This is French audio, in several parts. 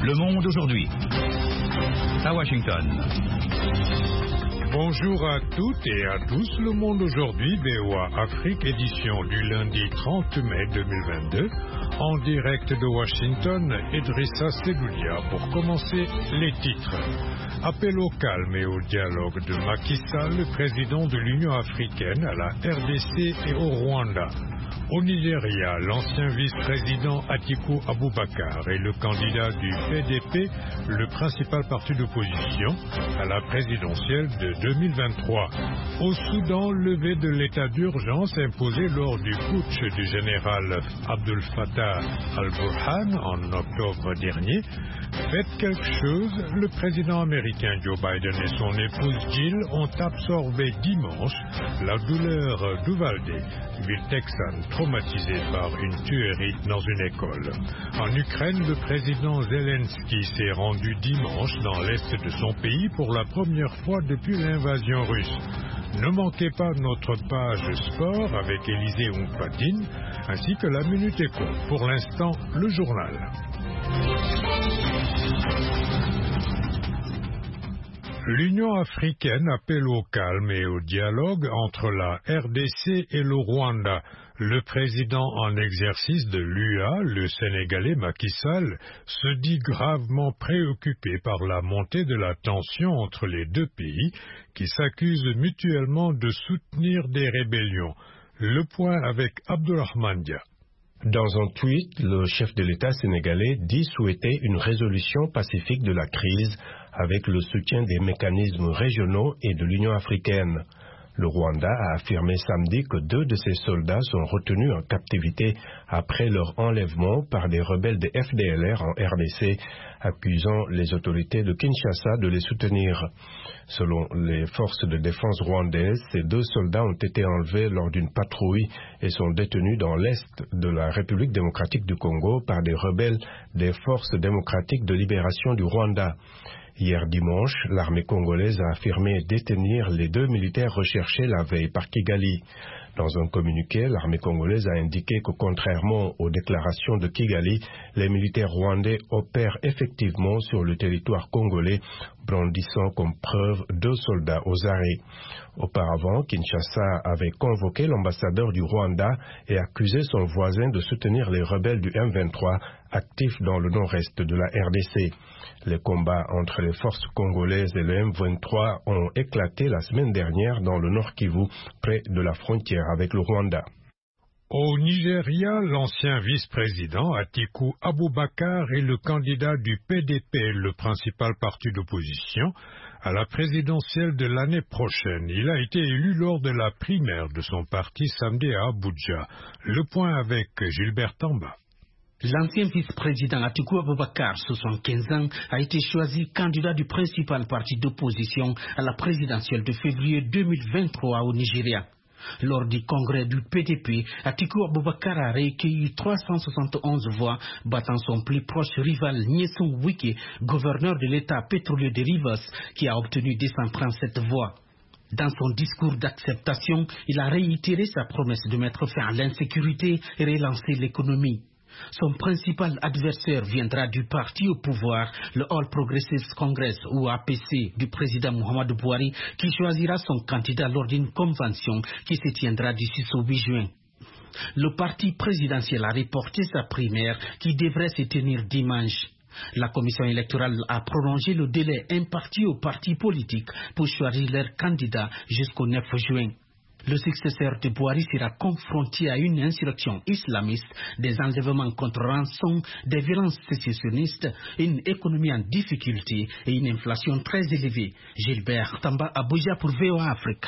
Le Monde aujourd'hui. À Washington. Bonjour à toutes et à tous. Le Monde aujourd'hui, VOA Afrique, édition du lundi 30 mai 2022. En direct de Washington, Idrissa Seloulia pour commencer les titres. Appel au calme et au dialogue de Macky Sall, le président de l'Union africaine, à la RDC et au Rwanda. Au Nigeria, l'ancien vice-président Atiku Abubakar est le candidat du PDP, le principal parti d'opposition, à la présidentielle de 2023. Au Soudan, levée de l'état d'urgence imposé lors du putsch du général Abdel Fattah al-Burhan en octobre dernier. Faites quelque chose, le président américain Joe Biden et son épouse Jill ont absorbé dimanche la douleur d'Uvalde, ville texane traumatisée par une tuerie dans une école. En Ukraine, le président Zelensky s'est rendu dimanche dans l'est de son pays pour la première fois depuis l'invasion russe. Ne manquez pas notre page sport avec Élisée Oumfatine, ainsi que la Minute Éco. Pour l'instant, le journal. L'Union africaine appelle au calme et au dialogue entre la RDC et le Rwanda. Le président en exercice de l'UA, le Sénégalais Macky Sall, se dit gravement préoccupé par la montée de la tension entre les deux pays qui s'accusent mutuellement de soutenir des rébellions. Le point avec Abdourahmane Dia. Dans un tweet, le chef de l'État sénégalais dit souhaiter une résolution pacifique de la crise avec le soutien des mécanismes régionaux et de l'Union africaine. Le Rwanda a affirmé samedi que 2 de ses soldats sont retenus en captivité après leur enlèvement par des rebelles de FDLR en RDC, accusant les autorités de Kinshasa de les soutenir. Selon les forces de défense rwandaises, ces 2 soldats ont été enlevés lors d'une patrouille et sont détenus dans l'est de la République démocratique du Congo par des rebelles des forces démocratiques de libération du Rwanda. Hier dimanche, l'armée congolaise a affirmé détenir les 2 militaires recherchés la veille par Kigali. Dans un communiqué, l'armée congolaise a indiqué que contrairement aux déclarations de Kigali, les militaires rwandais opèrent effectivement sur le territoire congolais, brandissant comme preuve 2 soldats aux arrêts. Auparavant, Kinshasa avait convoqué l'ambassadeur du Rwanda et accusé son voisin de soutenir les rebelles du M23 actifs dans le nord-est de la RDC. Les combats entre les forces congolaises et le M23 ont éclaté la semaine dernière dans le Nord Kivu, près de la frontière avec le Rwanda. Au Nigeria, l'ancien vice-président Atiku Abubakar est le candidat du PDP, le principal parti d'opposition, à la présidentielle de l'année prochaine. Il a été élu lors de la primaire de son parti samedi à Abuja. Le point avec Gilbert Tamba. L'ancien vice-président Atiku Abubakar, 75 ans, a été choisi candidat du principal parti d'opposition à la présidentielle de février 2023 au Nigeria. Lors du congrès du PDP, Atiku Abubakar a recueilli 371 voix, battant son plus proche rival Nyesom Wike, gouverneur de l'État pétrolier de Rivers, qui a obtenu 237 voix. Dans son discours d'acceptation, il a réitéré sa promesse de mettre fin à l'insécurité et relancer l'économie. Son principal adversaire viendra du parti au pouvoir, le All Progressives Congress ou APC du président Muhammadu Buhari, qui choisira son candidat lors d'une convention qui se tiendra du 6 au 8 juin. Le parti présidentiel a reporté sa primaire qui devrait se tenir dimanche. La commission électorale a prolongé le délai imparti aux partis politiques pour choisir leur candidat jusqu'au 9 juin. Le successeur de Buhari sera confronté à une insurrection islamiste, des enlèvements contre rançon, des violences sécessionnistes, une économie en difficulté et une inflation très élevée. Gilbert Tamba, Abuja pour VOA Afrique.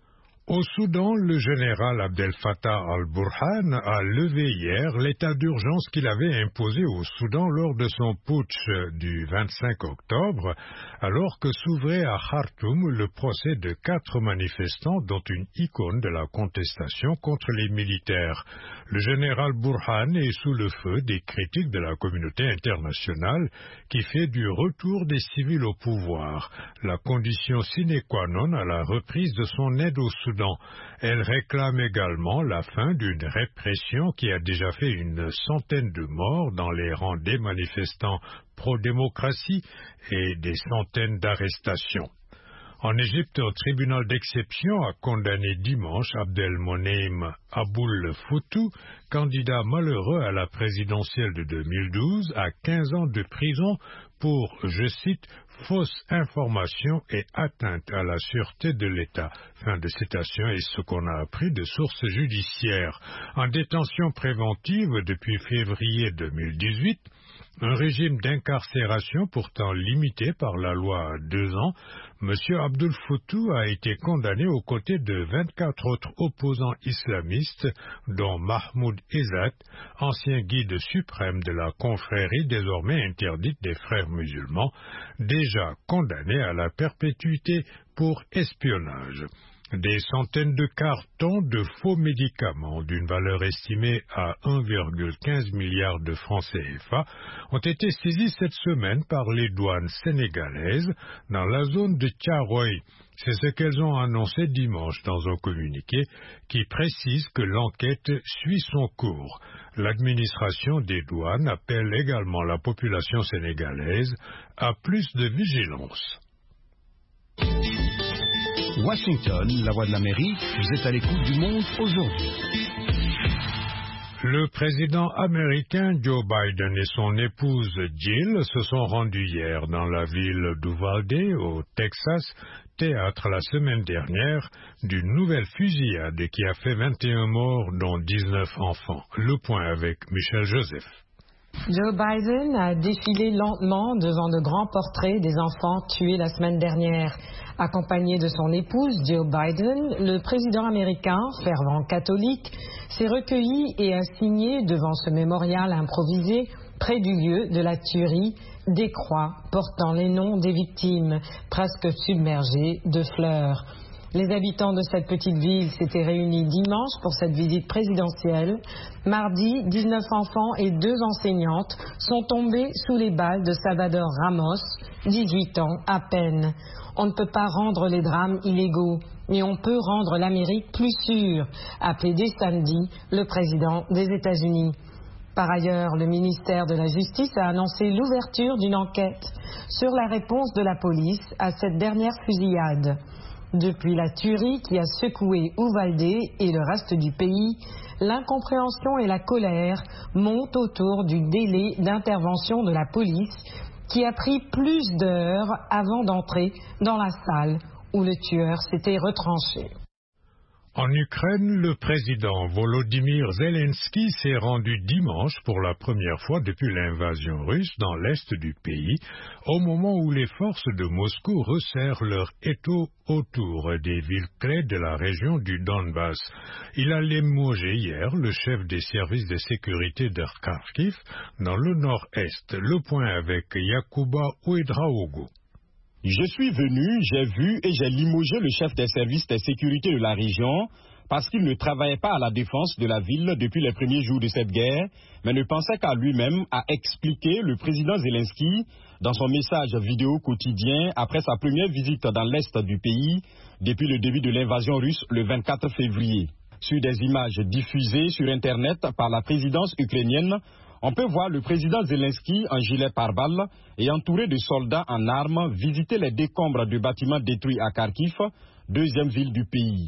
Au Soudan, le général Abdel Fattah al-Burhan a levé hier l'état d'urgence qu'il avait imposé au Soudan lors de son putsch du 25 octobre, alors que s'ouvrait à Khartoum le procès de 4 manifestants, dont une icône de la contestation contre les militaires. Le général Burhan est sous le feu des critiques de la communauté internationale qui fait du retour des civils au pouvoir la condition sine qua non à la reprise de son aide au Soudan Soudan. Elle réclame également la fin d'une répression qui a déjà fait une centaine de morts dans les rangs des manifestants pro-démocratie et des centaines d'arrestations. En Égypte, un tribunal d'exception a condamné dimanche Abdelmonem Aboul Foutou, candidat malheureux à la présidentielle de 2012, à 15 ans de prison pour, je cite, fausse information et atteinte à la sûreté de l'État. Fin de citation est ce qu'on a appris de sources judiciaires. En détention préventive depuis février 2018, un régime d'incarcération pourtant limité par la loi à 2 ans, M. Abdul Foutou a été condamné aux côtés de 24 autres opposants islamistes, dont Mahmoud Izzat, ancien guide suprême de la confrérie désormais interdite des frères musulmans, déjà condamné à la perpétuité pour espionnage. Des centaines de cartons de faux médicaments d'une valeur estimée à 1,15 milliard de francs CFA ont été saisis cette semaine par les douanes sénégalaises dans la zone de Thiaroye. C'est ce qu'elles ont annoncé dimanche dans un communiqué qui précise que l'enquête suit son cours. L'administration des douanes appelle également la population sénégalaise à plus de vigilance. Washington, la voix de l'Amérique, vous êtes à l'écoute du monde aujourd'hui. Le président américain Joe Biden et son épouse Jill se sont rendus hier dans la ville d'Uvalde, au Texas, théâtre la semaine dernière d'une nouvelle fusillade qui a fait 21 morts, dont 19 enfants. Le point avec Michel Joseph. Joe Biden a défilé lentement devant de grands portraits des enfants tués la semaine dernière. Accompagné de son épouse Jill Biden, le président américain, fervent catholique, s'est recueilli et a signé devant ce mémorial improvisé près du lieu de la tuerie des croix portant les noms des victimes, presque submergées de fleurs. Les habitants de cette petite ville s'étaient réunis dimanche pour cette visite présidentielle. Mardi, 19 enfants et 2 enseignantes sont tombés sous les balles de Salvador Ramos, 18 ans à peine. On ne peut pas rendre les drames illégaux, mais on peut rendre l'Amérique plus sûre, a plaidé samedi le président des États-Unis. Par ailleurs, le ministère de la Justice a annoncé l'ouverture d'une enquête sur la réponse de la police à cette dernière fusillade. Depuis la tuerie qui a secoué Uvalde et le reste du pays, l'incompréhension et la colère montent autour du délai d'intervention de la police qui a pris plus d'heures avant d'entrer dans la salle où le tueur s'était retranché. En Ukraine, le président Volodymyr Zelensky s'est rendu dimanche pour la première fois depuis l'invasion russe dans l'est du pays, au moment où les forces de Moscou resserrent leur étau autour des villes clés de la région du Donbass. Il a limogé hier le chef des services de sécurité de Kharkiv dans le nord-est. Le point avec Yakuba Ouedraogo. Je suis venu, j'ai vu et j'ai limogé le chef des services de sécurité de la région parce qu'il ne travaillait pas à la défense de la ville depuis les premiers jours de cette guerre, mais ne pensait qu'à lui-même, a expliqué le président Zelensky dans son message vidéo quotidien après sa première visite dans l'est du pays depuis le début de l'invasion russe le 24 février. Sur des images diffusées sur Internet par la présidence ukrainienne, on peut voir le président Zelensky en gilet pare-balles et entouré de soldats en armes visiter les décombres de bâtiments détruits à Kharkiv, deuxième ville du pays.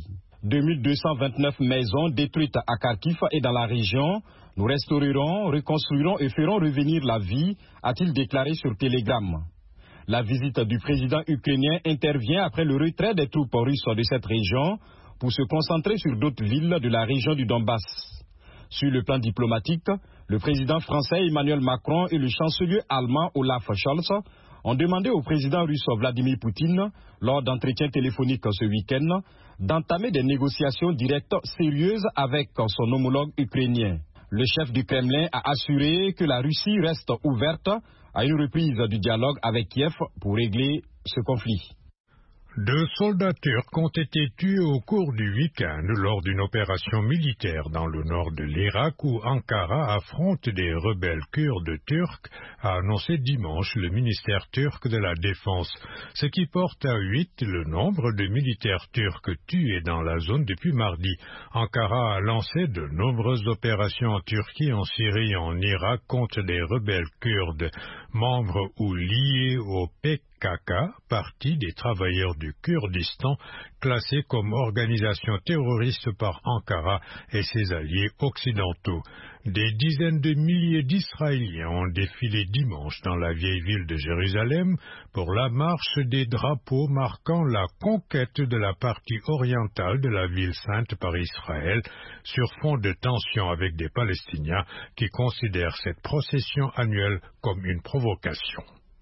2229 maisons détruites à Kharkiv et dans la région. Nous restaurerons, reconstruirons et ferons revenir la vie, a-t-il déclaré sur Telegram. La visite du président ukrainien intervient après le retrait des troupes russes de cette région pour se concentrer sur d'autres villes de la région du Donbass. Sur le plan diplomatique, le président français Emmanuel Macron et le chancelier allemand Olaf Scholz ont demandé au président russe Vladimir Poutine, lors d'entretiens téléphoniques ce week-end, d'entamer des négociations directes sérieuses avec son homologue ukrainien. Le chef du Kremlin a assuré que la Russie reste ouverte à une reprise du dialogue avec Kiev pour régler ce conflit. 2 soldats turcs ont été tués au cours du week-end lors d'une opération militaire dans le nord de l'Irak où Ankara affronte des rebelles kurdes turcs, a annoncé dimanche le ministère turc de la Défense, ce qui porte à 8 le nombre de militaires turcs tués dans la zone depuis mardi. Ankara a lancé de nombreuses opérations en Turquie, en Syrie et en Irak contre des rebelles kurdes, membres ou liés au PKK, Parti des travailleurs du Kurdistan, classé comme organisation terroriste par Ankara et ses alliés occidentaux. Des dizaines de milliers d'Israéliens ont défilé dimanche dans la vieille ville de Jérusalem pour la marche des drapeaux marquant la conquête de la partie orientale de la ville sainte par Israël, sur fond de tensions avec des Palestiniens qui considèrent cette procession annuelle comme une provocation.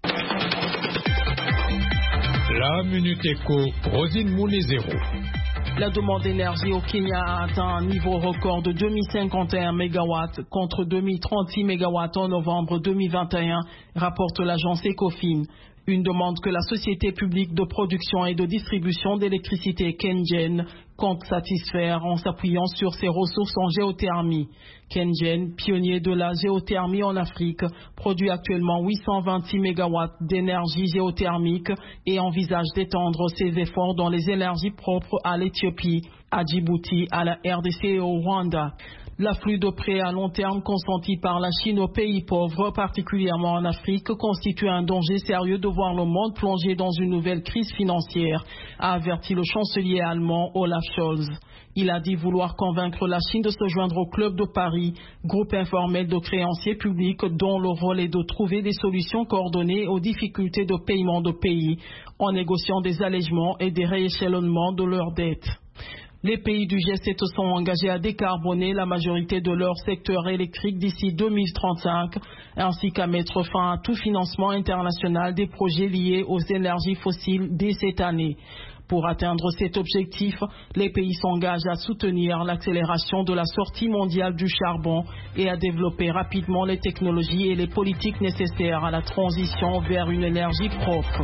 La Minute Éco, Rosine Moulezero. La demande d'énergie au Kenya a atteint un niveau record de 2051 MW contre 2036 MW en novembre 2021, rapporte l'agence Ecofin. Une demande que la société publique de production et de distribution d'électricité KenGen compte satisfaire en s'appuyant sur ses ressources en géothermie. KenGen, pionnier de la géothermie en Afrique, produit actuellement 826 MW d'énergie géothermique et envisage d'étendre ses efforts dans les énergies propres à l'Éthiopie, à Djibouti, à la RDC et au Rwanda. L'afflux de prêts à long terme consenti par la Chine aux pays pauvres, particulièrement en Afrique, constitue un danger sérieux de voir le monde plonger dans une nouvelle crise financière, a averti le chancelier allemand Olaf Scholz. Il a dit vouloir convaincre la Chine de se joindre au Club de Paris, groupe informel de créanciers publics dont le rôle est de trouver des solutions coordonnées aux difficultés de paiement de pays, en négociant des allègements et des rééchelonnements de leurs dettes. Les pays du G7 sont engagés à décarboner la majorité de leur secteur électrique d'ici 2035, ainsi qu'à mettre fin à tout financement international des projets liés aux énergies fossiles dès cette année. Pour atteindre cet objectif, les pays s'engagent à soutenir l'accélération de la sortie mondiale du charbon et à développer rapidement les technologies et les politiques nécessaires à la transition vers une énergie propre.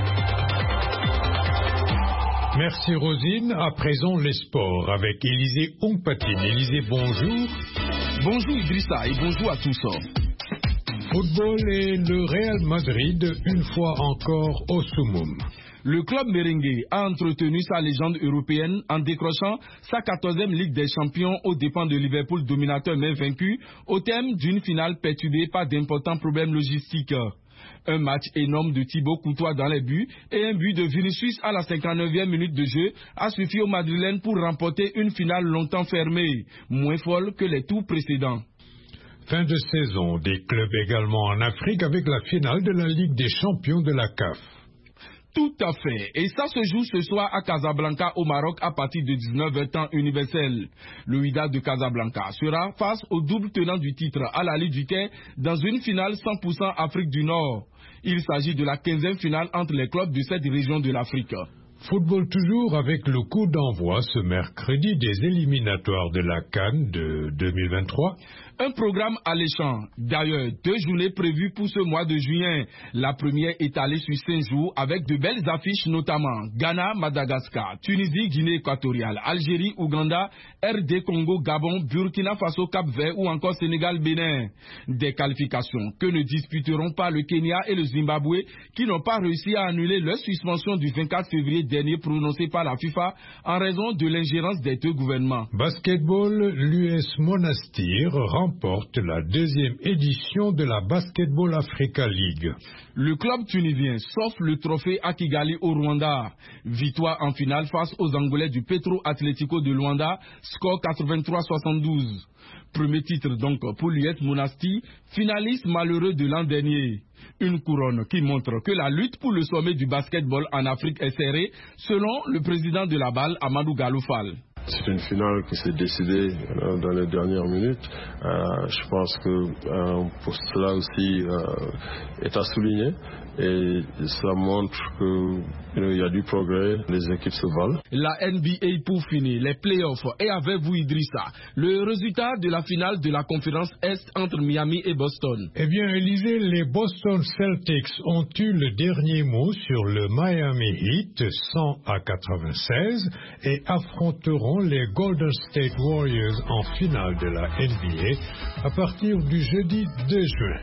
Merci Rosine. À présent, les sports avec Élisée Ompatine. Élisée, bonjour. Bonjour Idrissa et bonjour à tous. Football et le Real Madrid, une fois encore au summum. Le club merengue a entretenu sa légende européenne en décrochant sa 14e Ligue des Champions aux dépens de Liverpool, dominateur mais vaincu, au terme d'une finale perturbée par d'importants problèmes logistiques. Un match énorme de Thibaut Courtois dans les buts et un but de Vinicius à la 59e minute de jeu a suffi aux Madrilènes pour remporter une finale longtemps fermée, moins folle que les tours précédents. Fin de saison des clubs également en Afrique avec la finale de la Ligue des Champions de la CAF. Tout à fait. Et ça se joue ce soir à Casablanca au Maroc à partir de 19h temps universel. Le Wydad de Casablanca sera face au double tenant du titre à la Ligue du Caire dans une finale 100% Afrique du Nord. Il s'agit de la 15e finale entre les clubs de cette région de l'Afrique. Football toujours avec le coup d'envoi ce mercredi des éliminatoires de la CAN de 2023. Un programme alléchant. D'ailleurs, 2 journées prévues pour ce mois de juin. La première étalée sur 5 jours avec de belles affiches, notamment Ghana, Madagascar, Tunisie, Guinée équatoriale, Algérie, Ouganda, RD Congo, Gabon, Burkina Faso, Cap-Vert ou encore Sénégal, Bénin. Des qualifications que ne disputeront pas le Kenya et le Zimbabwe qui n'ont pas réussi à annuler leur suspension du 24 février dernier prononcée par la FIFA en raison de l'ingérence des 2 gouvernements. Basketball, l'US Monastir remporte la 2e édition de la Basketball Africa League. Le club tunisien s'offre le trophée à Kigali au Rwanda. Victoire en finale face aux Angolais du Petro Atlético de Luanda, score 83-72. Premier titre donc pour l'US Monastir, finaliste malheureux de l'an dernier. Une couronne qui montre que la lutte pour le sommet du basketball en Afrique est serrée, selon le président de la BAL, Amadou Galoufal. C'est une finale qui s'est décidée dans les dernières minutes. Je pense que pour cela aussi est à souligner. et ça montre qu'il y a du progrès, les équipes se valent. La NBA pour finir, les playoffs, et avec vous Idrissa, le résultat de la finale de la conférence Est entre Miami et Boston. Eh bien, Élisée, les Boston Celtics ont eu le dernier mot sur le Miami Heat 100-96 et affronteront les Golden State Warriors en finale de la NBA à partir du jeudi 2 juin.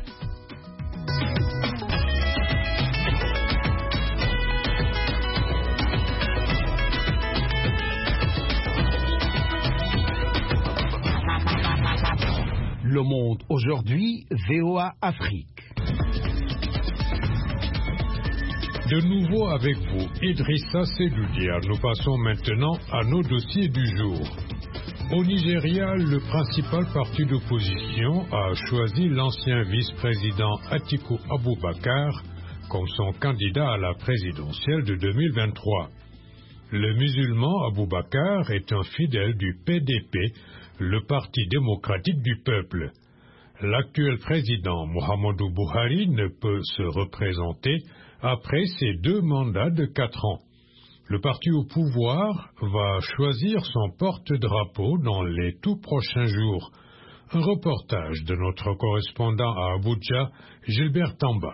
Le Monde aujourd'hui, VOA Afrique. De nouveau avec vous, Idrissa Seloudia. Nous passons maintenant à nos dossiers du jour. Au Nigeria, le principal parti d'opposition a choisi l'ancien vice-président Atiku Abubakar comme son candidat à la présidentielle de 2023. Le musulman Abubakar est un fidèle du PDP, le Parti démocratique du peuple. L'actuel président Muhammadu Buhari ne peut se représenter après ses 2 mandats de 4 ans. Le parti au pouvoir va choisir son porte-drapeau dans les tout prochains jours. Un reportage de notre correspondant à Abuja, Gilbert Tamba.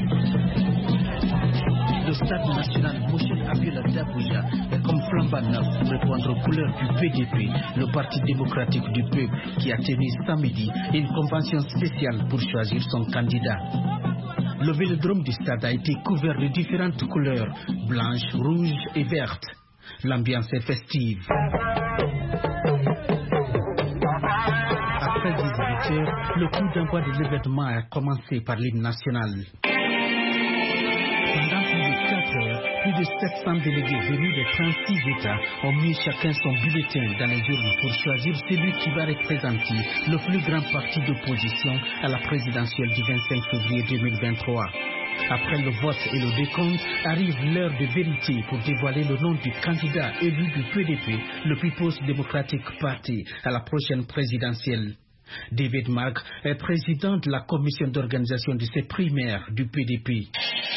Le stade national Moshe Abiola d'Abuja est comme flambant neuf pour répondre aux couleurs du PDP, le Parti démocratique du peuple, qui a tenu samedi une convention spéciale pour choisir son candidat. Le vélodrome du stade a été couvert de différentes couleurs, blanches, rouges et vertes. L'ambiance est festive. Après 18 heures, le coup d'envoi de l'événement a commencé par l'hymne national. Pendant plus de 4 heures, plus de 700 délégués venus de 36 États ont mis chacun son bulletin dans les urnes pour choisir celui qui va représenter le plus grand parti d'opposition à la présidentielle du 25 février 2023. Après le vote et le décompte, arrive l'heure de vérité pour dévoiler le nom du candidat élu du PDP, le People's Democratic Party, à la prochaine présidentielle. David Mark est président de la commission d'organisation de ces primaires du PDP.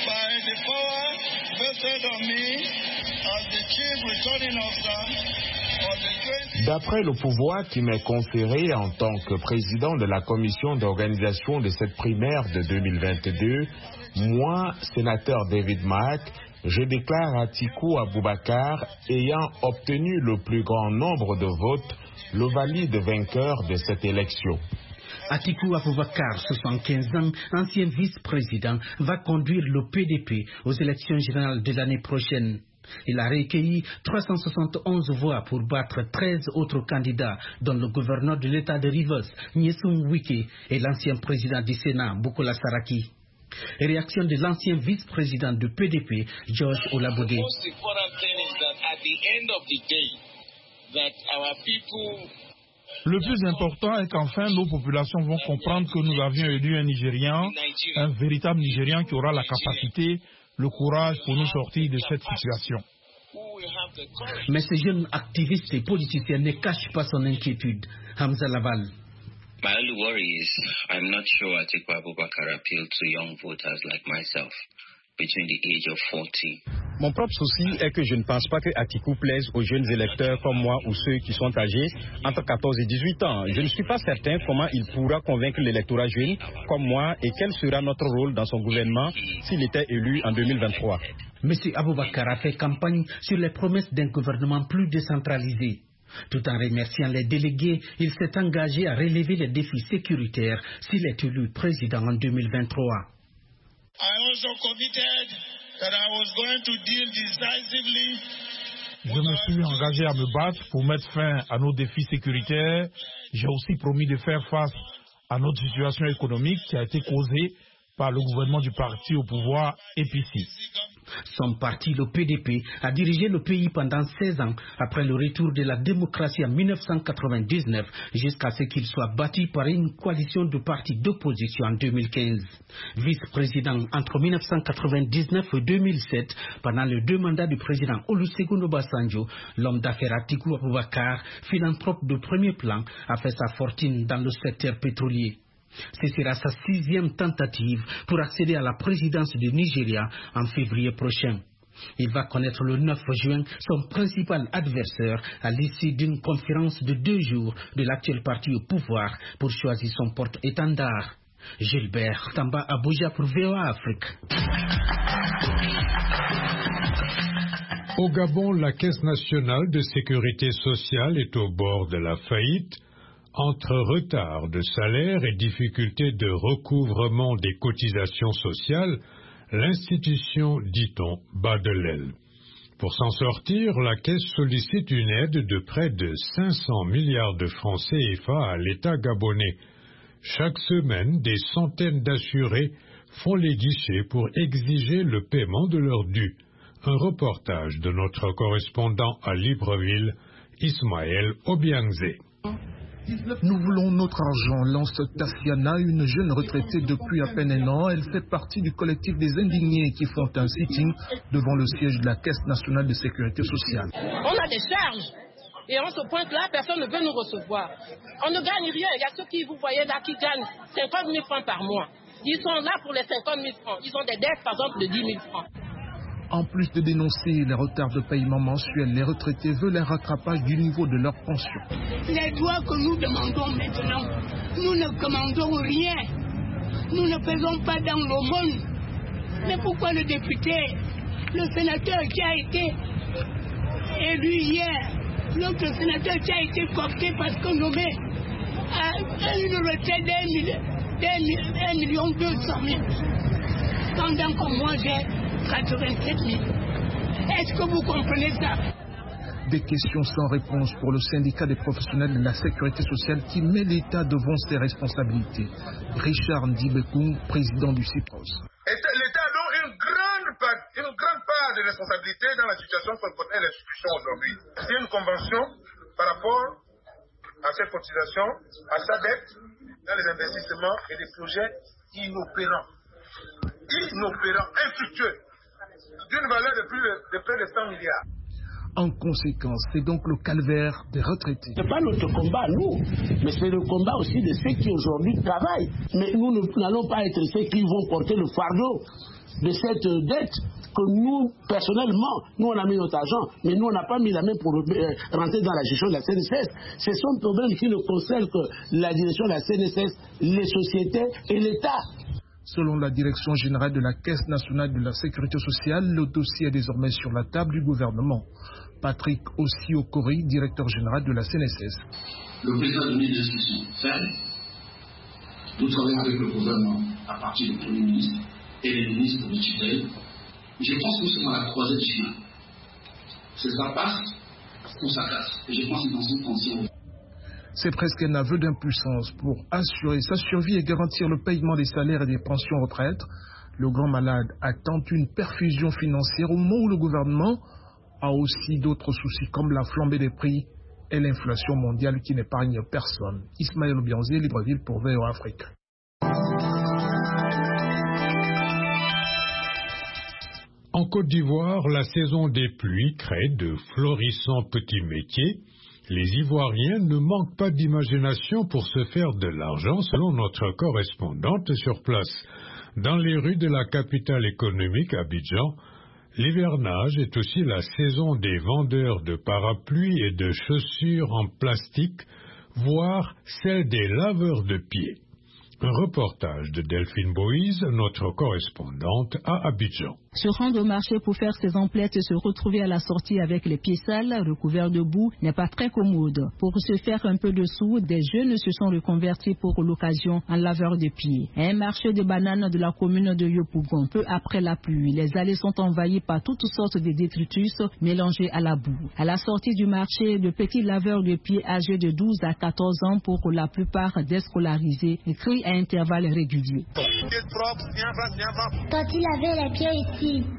D'après le pouvoir qui m'est conféré en tant que président de la commission d'organisation de cette primaire de 2022, moi, sénateur David Mack, je déclare Atiku Abubakar ayant obtenu le plus grand nombre de votes, le valide vainqueur de cette élection. Atiku Abubakar, 75 ans, ancien vice-président, va conduire le PDP aux élections générales de l'année prochaine. Il a recueilli 371 voix pour battre 13 autres candidats, dont le gouverneur de l'État de Rivers, Nyesom Wike, et l'ancien président du Sénat, Bukola Saraki. Réaction de l'ancien vice-président du PDP, George Olabode. Le plus important est qu'enfin nos populations vont comprendre que nous avions élu un Nigérian, un véritable Nigérian qui aura la capacité, le courage pour nous sortir de cette situation. Mais ce jeune activiste et politicien ne cache pas son inquiétude. Hamza Laval. My only worry is I'm not sure Atiku Abubakar appealed to young voters like myself between the age of 40. Mon propre souci est que je ne pense pas que Atiku plaise aux jeunes électeurs comme moi ou ceux qui sont âgés entre 14 et 18 ans. Je ne suis pas certain comment il pourra convaincre l'électorat jeune comme moi et quel sera notre rôle dans son gouvernement s'il était élu en 2023. M. Abubakar a fait campagne sur les promesses d'un gouvernement plus décentralisé. Tout en remerciant les délégués, il s'est engagé à relever les défis sécuritaires s'il est élu président en 2023. Je me suis engagé à me battre pour mettre fin à nos défis sécuritaires. J'ai aussi promis de faire face à notre situation économique qui a été causée par le gouvernement du parti au pouvoir APC. Son parti, le PDP, a dirigé le pays pendant 16 ans après le retour de la démocratie en 1999 jusqu'à ce qu'il soit battu par une coalition de partis d'opposition en 2015. Vice-président entre 1999 et 2007, pendant les 2 mandats du président Olusegun Obasanjo, l'homme d'affaires Atiku Abubakar, philanthrope de premier plan, a fait sa fortune dans le secteur pétrolier. Ce sera sa 6e tentative pour accéder à la présidence du Nigeria en février prochain. Il va connaître le 9 juin son principal adversaire à l'issue d'une conférence de 2 jours de l'actuel parti au pouvoir pour choisir son porte-étendard. Gilbert Tamba, Abuja pour VOA Afrique. Au Gabon, la Caisse nationale de sécurité sociale est au bord de la faillite. Entre retard de salaire et difficultés de recouvrement des cotisations sociales, l'institution, dit-on, bat de l'aile. Pour s'en sortir, la Caisse sollicite une aide de près de 500 milliards de francs CFA à l'État gabonais. Chaque semaine, des centaines d'assurés font les guichets pour exiger le paiement de leurs dus. Un reportage de notre correspondant à Libreville, Ismaël Obiangze. Nous voulons notre argent, lance Tassiana, une jeune retraitée depuis à peine un an. Elle fait partie du collectif des indignés qui font un sitting devant le siège de la Caisse nationale de sécurité sociale. On a des charges et on se pointe là, personne ne veut nous recevoir. On ne gagne rien. Il y a ceux qui, vous voyez là, qui gagnent 50 000 francs par mois. Ils sont là pour les 50 000 francs. Ils ont des dettes, par exemple, de 10 000 francs. En plus de dénoncer les retards de paiement mensuels, les retraités veulent un rattrapage du niveau de leur pension. Les droits que nous demandons maintenant, nous ne commandons rien. Nous ne faisons pas dans l'aumône. Mais pourquoi le député, le sénateur qui a été élu hier, l'autre sénateur qui a été coopté parce qu'on nommé à une retraite d'1 million 200 000, pendant que moi j'ai 87 000. Est-ce que vous comprenez ça? Des questions sans réponse pour le syndicat des professionnels de la sécurité sociale qui met l'État devant ses responsabilités. Richard Ndibekou, président du CIPROS. L'État a donc une grande part de responsabilité dans la situation que connaît l'institution aujourd'hui. Il y a une convention par rapport à ces cotisations, à sa dette, dans les investissements et les projets inopérants, infructueux, d'une valeur de près de 100 milliards. En conséquence, c'est donc le calvaire des retraités. Ce n'est pas notre combat, nous, mais c'est le combat aussi de ceux qui aujourd'hui travaillent. Mais nous n'allons pas être ceux qui vont porter le fardeau de cette dette que nous, personnellement, nous on a mis notre argent, mais nous on n'a pas mis la main pour rentrer dans la gestion de la CNSS. C'est son problème qui ne concerne que la direction de la CNSS, les sociétés et l'État. Selon la direction générale de la Caisse nationale de la sécurité sociale, le dossier est désormais sur la table du gouvernement. Patrick Ossi-Okori, directeur général de la CNSS. Le président a donné des instructions fermes. Nous travaillons avec le gouvernement à partir du Premier ministre et les ministres de tutelle. Je pense que nous sommes à la croisée du chemin. Ça passe ou ça casse. Et je pense que dans ce temps, c'est presque un aveu d'impuissance pour assurer sa survie et garantir le paiement des salaires et des pensions retraite. Le grand malade attend une perfusion financière au moment où le gouvernement a aussi d'autres soucis comme la flambée des prix et l'inflation mondiale qui n'épargne personne. Ismaël Obiangze, Libreville pour VOA Afrique. En Côte d'Ivoire, la saison des pluies crée de florissants petits métiers. Les Ivoiriens ne manquent pas d'imagination pour se faire de l'argent, selon notre correspondante sur place. Dans les rues de la capitale économique, Abidjan, l'hivernage est aussi la saison des vendeurs de parapluies et de chaussures en plastique, voire celle des laveurs de pieds. Un reportage de Delphine Boïse, notre correspondante à Abidjan. Se rendre au marché pour faire ses emplettes et se retrouver à la sortie avec les pieds sales, recouverts de boue, n'est pas très commode. Pour se faire un peu de sous, des jeunes se sont reconvertis pour l'occasion en laveurs de pieds. À un marché de bananes de la commune de Yopougon, peu après la pluie, les allées sont envahies par toutes sortes de détritus mélangés à la boue. À la sortie du marché, de petits laveurs de pieds âgés de 12 à 14 ans, pour la plupart déscolarisés, crient à intervalles réguliers. Quand il avait les pieds ici,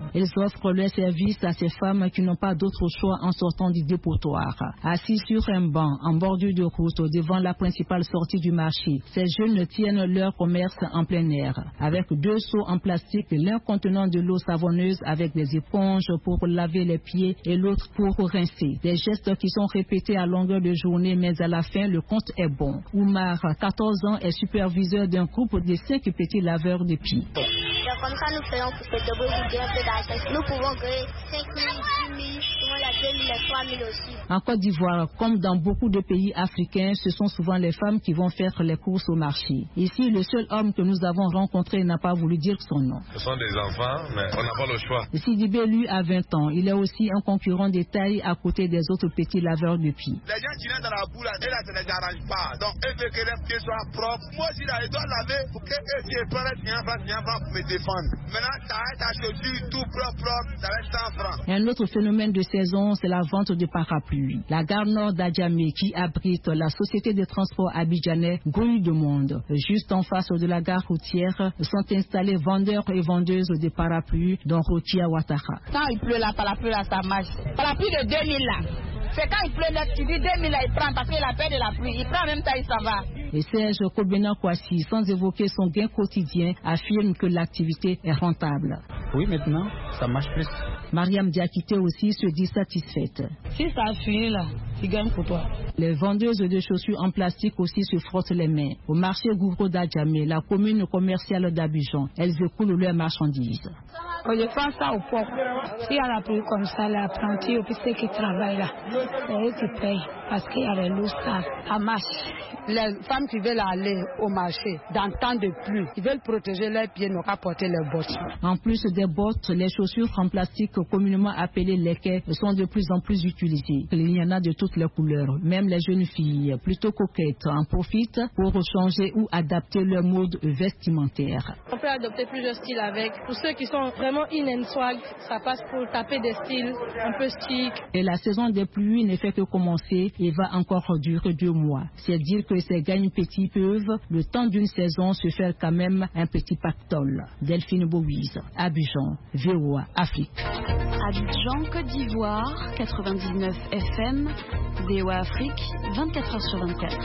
Ils offrent leurs services à ces femmes qui n'ont pas d'autre choix en sortant du dépotoir. Assis sur un banc en bordure de route devant la principale sortie du marché, ces jeunes tiennent leur commerce en plein air. Avec 2 seaux en plastique, l'un contenant de l'eau savonneuse avec des éponges pour laver les pieds et l'autre pour rincer. Des gestes qui sont répétés à longueur de journée, mais à la fin, le compte est bon. Oumar, 14 ans, est superviseur d'un groupe de 5 petits laveurs de pieds. Comme ça, nous faisons pour se débrouiller pour gagner un peu d'argent. Nous pouvons gagner 5 000, 10 000, souvent la 2 000 et 3 000 aussi. En Côte d'Ivoire, comme dans beaucoup de pays africains, ce sont souvent les femmes qui vont faire les courses au marché. Ici, le seul homme que nous avons rencontré n'a pas voulu dire son nom. Ce sont des enfants, mais on n'a pas le choix. Sidibé, lui, a 20 ans. Il est aussi un concurrent de taille à côté des autres petits laveurs de pieds. Les gens qui viennent dans la boule, et là, ça ne les arrange pas. Donc, eux veulent que leurs pieds soient propres. Moi aussi, là, je dois laver pour que si je prends les enfants pour me défendre. Maintenant, ça va être ta chaussure tout propre, ça va être 100 francs. Un autre phénomène de saison, c'est la vente de parapluies. La gare nord d'Adjamé, qui abrite la société de transport abidjanais, grouille de monde. Juste en face de la gare routière sont installés vendeurs et vendeuses de parapluies, dont Rotia Ouattara. Quand il pleut, la parapluie là, ça marche. Parapluie de 2000 là. C'est quand il pleut, là, tu dis 2000 là, il prend parce qu'il a peur de la pluie. Il prend en même temps, il s'en va. Et Serge Kobena Kwasi, sans évoquer son gain quotidien, affirme que l'activité est rentable. Oui, maintenant, ça marche plus. Mariam Diakité aussi se dit satisfaite. Si ça a fini là, tu gagnes pour toi. Les vendeuses de chaussures en plastique aussi se frottent les mains. Au marché Gouro d'Adjamé, la commune commerciale d'Abidjan, elles écoulent leurs marchandises. Je prends ça au port. S'il y a la pluie comme ça, l'apprenti, et puis ceux qui travaillent là, c'est eux qui payent. Parce qu'il y a les loups, ça marche. Les femmes qui veulent aller au marché, dans temps de pluie, ils veulent protéger leurs pieds, n'ont qu'à porter leurs bottes. En plus des bottes, les chaussures en plastique communément appelées léquets sont de plus en plus utilisées. Il y en a de toutes les couleurs. Même les jeunes filles, plutôt coquettes, en profitent pour changer ou adapter leur mode vestimentaire. On peut adopter plusieurs styles avec. Pour ceux qui sont vraiment in and swag, ça passe pour taper des styles un peu stick. Et la saison des pluies ne fait que commencer et va encore durer 2 mois. C'est dire que ces gagnes petits peuvent, le temps d'une saison, se faire quand même un petit pactole. Delphine Bouise, Abidjan, VOA, Afrique. Abidjan, Côte d'Ivoire, 99 FM, VOA Afrique, 24h sur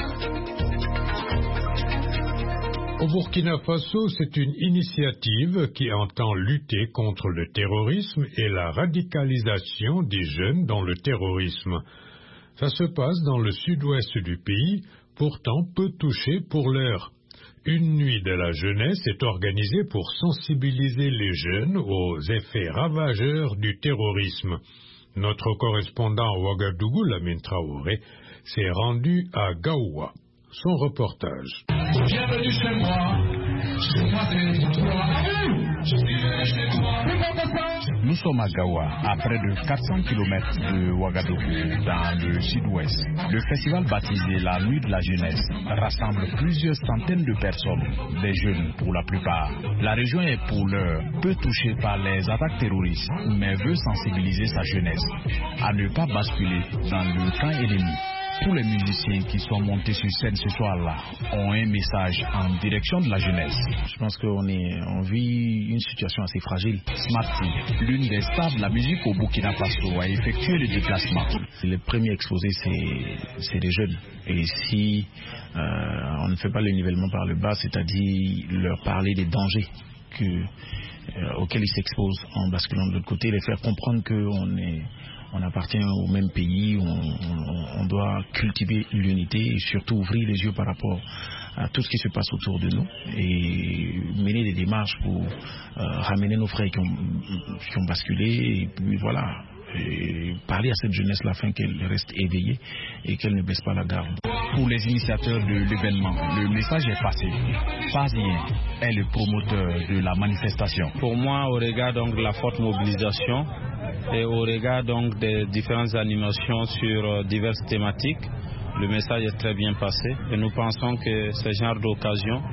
24. Au Burkina Faso, c'est une initiative qui entend lutter contre le terrorisme et la radicalisation des jeunes dans le terrorisme. Ça se passe dans le sud-ouest du pays, pourtant peu touché pour l'heure. Une nuit de la jeunesse est organisée pour sensibiliser les jeunes aux effets ravageurs du terrorisme. Notre correspondant à Ouagadougou, Lamine Traoré, s'est rendu à Gaoua. Son reportage. Bienvenue chez moi c'est toi. Je suis venu chez toi. Nous sommes à Gaoua, à près de 400 km de Ouagadougou, dans le sud-ouest. Le festival baptisé La Nuit de la Jeunesse rassemble plusieurs centaines de personnes, des jeunes pour la plupart. La région est pour l'heure peu touchée par les attaques terroristes, mais veut sensibiliser sa jeunesse à ne pas basculer dans le camp ennemi. Tous les musiciens qui sont montés sur scène ce soir-là ont un message en direction de la jeunesse. Je pense qu'on vit une situation assez fragile. Smarty, l'une des stars de la musique au Burkina Faso, a effectué le déplacement. Le premier exposé, c'est les jeunes. Et si on ne fait pas le nivellement par le bas, c'est-à-dire leur parler des dangers auxquels ils s'exposent en basculant de l'autre côté, les faire comprendre qu'on appartient au même pays, on doit cultiver l'unité et surtout ouvrir les yeux par rapport à tout ce qui se passe autour de nous et mener des démarches pour ramener nos frères qui ont basculé et puis voilà, et parler à cette jeunesse-là afin qu'elle reste éveillée et qu'elle ne baisse pas la garde. Pour les initiateurs de l'événement, le message est passé. Fazien est le promoteur de la manifestation. Pour moi, au regard donc de la forte mobilisation et au regard donc des différentes animations sur diverses thématiques, le message est très bien passé et nous pensons que ce genre d'occasion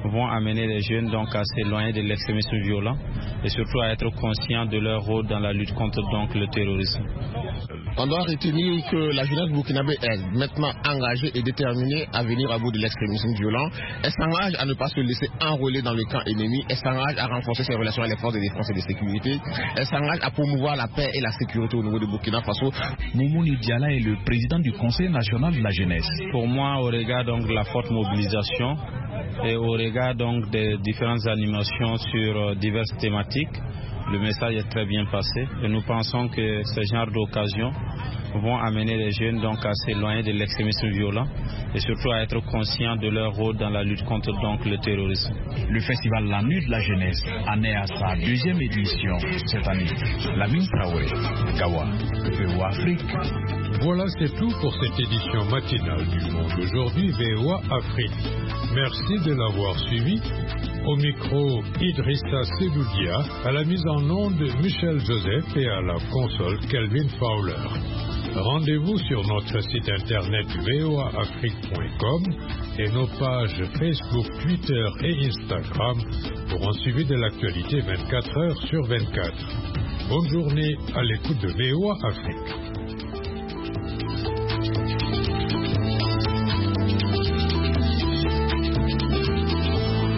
vont amener les jeunes donc à s'éloigner de l'extrémisme violent et surtout à être conscients de leur rôle dans la lutte contre donc le terrorisme. On doit retenir que la jeunesse burkinabé est maintenant engagée et déterminée à venir à bout de l'extrémisme violent. Elle s'engage à ne pas se laisser enrôler dans le camp ennemi. Elle s'engage à renforcer ses relations avec les forces de défense et de sécurité. Elle s'engage à promouvoir la paix et la sécurité au niveau de Burkina Faso. Moumouni Diala est le président du Conseil national de la jeunesse. Pour moi, au regard donc de la forte mobilisation et au regard donc des différentes animations sur diverses thématiques, le message est très bien passé et nous pensons que ce genre d'occasions vont amener les jeunes donc à s'éloigner de l'extrémisme violent et surtout à être conscients de leur rôle dans la lutte contre donc le terrorisme. Le festival La Nuit de la Jeunesse en est à sa 2e édition cette année. Lamine Traoré, Gawa, VOA Afrique. Voilà, c'est tout pour cette édition matinale du Monde aujourd'hui, VOA Afrique. Merci de l'avoir suivi. Au micro, Idrissa Sedoudia, à la mise en onde Michel Joseph et à la console Kelvin Fowler. Rendez-vous sur notre site internet voaafrique.com et nos pages Facebook, Twitter et Instagram pour un suivi de l'actualité 24 heures sur 24. Bonne journée à l'écoute de VOA Afrique.